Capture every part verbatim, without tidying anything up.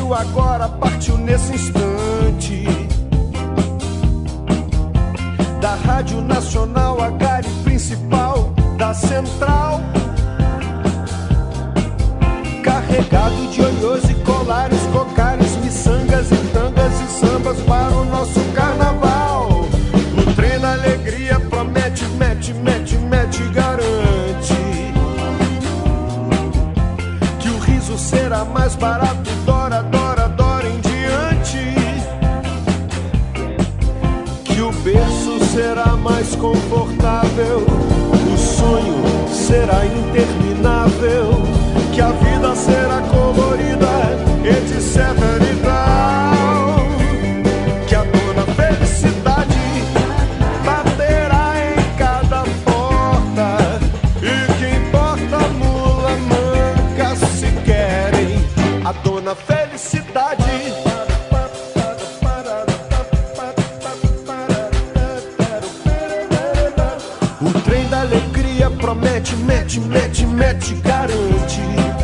partiu agora, partiu nesse instante. Da Rádio Nacional, a gare principal da central, carregado de olhos e colares, cocares, miçangas e tangas e sambas para o nosso carnaval. No trem da alegria promete, mete, mete, mete, garante que o riso será mais barato, dora, dora, dora em diante, que o berço será mais confortável, o sonho será interminável, que a vida será colorida, etc e tal, que a dona felicidade baterá em cada porta, e que importa mula manca se querem a dona felicidade. O trem da alegria promete, mete, mete, mete, garante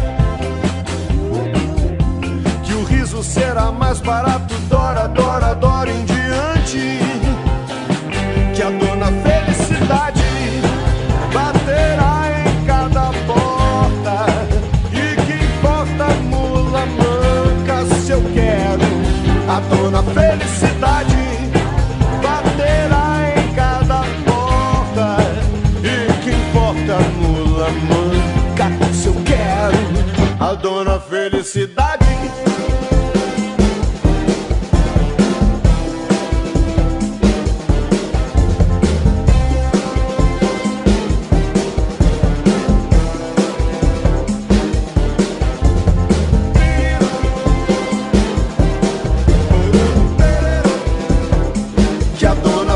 que o riso será mais barato, dora, dora, dora em diante, que a dona felicidade baterá em cada porta, e que importa mula manca se eu quero a dona felicidade baterá em cada porta, e que importa mula manca se eu quero a dona felicidade. Que a dona